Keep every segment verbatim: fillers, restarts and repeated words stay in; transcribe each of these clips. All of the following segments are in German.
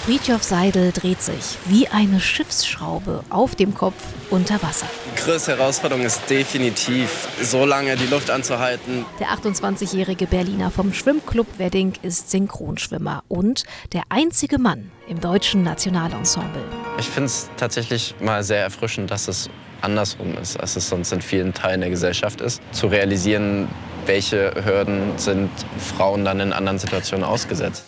Fridtjof Seidel dreht sich wie eine Schiffsschraube auf dem Kopf unter Wasser. Die größte Herausforderung ist definitiv, so lange die Luft anzuhalten. Der achtundzwanzigjährige Berliner vom Schwimmclub Wedding ist Synchronschwimmer und der einzige Mann im deutschen Nationalensemble. Ich finde es tatsächlich mal sehr erfrischend, dass es andersrum ist, als es sonst in vielen Teilen der Gesellschaft ist. Zu realisieren, welche Hürden sind Frauen dann in anderen Situationen ausgesetzt.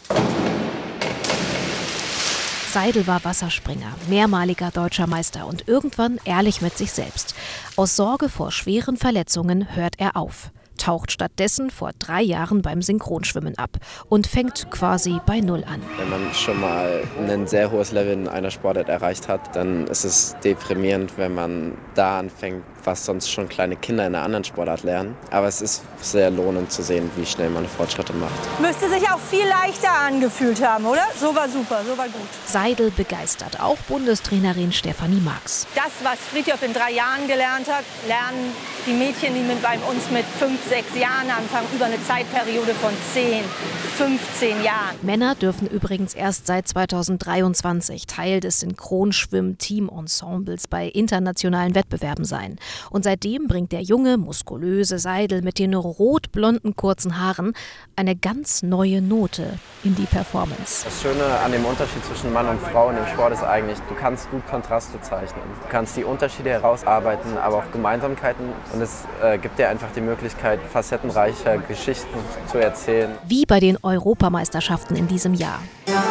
Seidel war Wasserspringer, mehrmaliger deutscher Meister und irgendwann ehrlich mit sich selbst. Aus Sorge vor schweren Verletzungen hört er auf, taucht stattdessen vor drei Jahren beim Synchronschwimmen ab und fängt quasi bei Null an. Wenn man schon mal ein sehr hohes Level in einer Sportart erreicht hat, dann ist es deprimierend, wenn man da anfängt, was sonst schon kleine Kinder in einer anderen Sportart lernen. Aber es ist sehr lohnend zu sehen, wie schnell man Fortschritte macht. Müsste sich auch viel leichter angefühlt haben, oder? So war super, so war gut. Seidel begeistert auch Bundestrainerin Stefanie Marx. Das, was Fridtjof in drei Jahren gelernt hat, lernen die Mädchen, die mit bei uns mit fünf, sechs Jahren anfangen, über eine Zeitperiode von zehn, fünfzehn Jahren. Männer dürfen übrigens erst seit zweitausenddreiundzwanzig Teil des Synchronschwimm-Team-Ensembles bei internationalen Wettbewerben sein. Und seitdem bringt der junge, muskulöse Seidel mit den rot-blonden kurzen Haaren eine ganz neue Note in die Performance. Das Schöne an dem Unterschied zwischen Mann und Frau in dem Sport ist eigentlich, du kannst gut Kontraste zeichnen. Du kannst die Unterschiede herausarbeiten, aber auch Gemeinsamkeiten. Und es äh, gibt dir einfach die Möglichkeit, facettenreicher Geschichten zu erzählen. Wie bei den Europameisterschaften in diesem Jahr.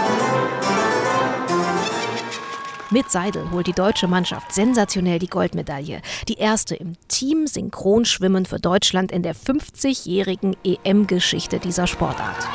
Mit Seidel holt die deutsche Mannschaft sensationell die Goldmedaille. Die erste im Team Synchronschwimmen für Deutschland in der fünfzigjährigen E M-Geschichte dieser Sportart.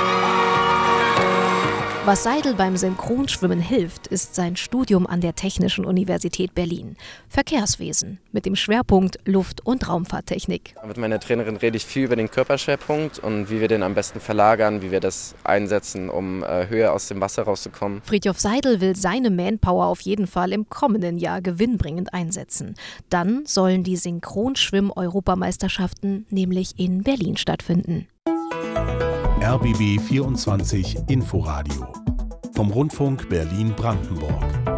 Was Seidel beim Synchronschwimmen hilft, ist sein Studium an der Technischen Universität Berlin. Verkehrswesen mit dem Schwerpunkt Luft- und Raumfahrttechnik. Mit meiner Trainerin rede ich viel über den Körperschwerpunkt und wie wir den am besten verlagern, wie wir das einsetzen, um äh, höher aus dem Wasser rauszukommen. Fridtjof Seidel will seine Manpower auf jeden Fall im kommenden Jahr gewinnbringend einsetzen. Dann sollen die Synchronschwimm-Europameisterschaften nämlich in Berlin stattfinden. R B B vierundzwanzig Inforadio vom Rundfunk Berlin-Brandenburg.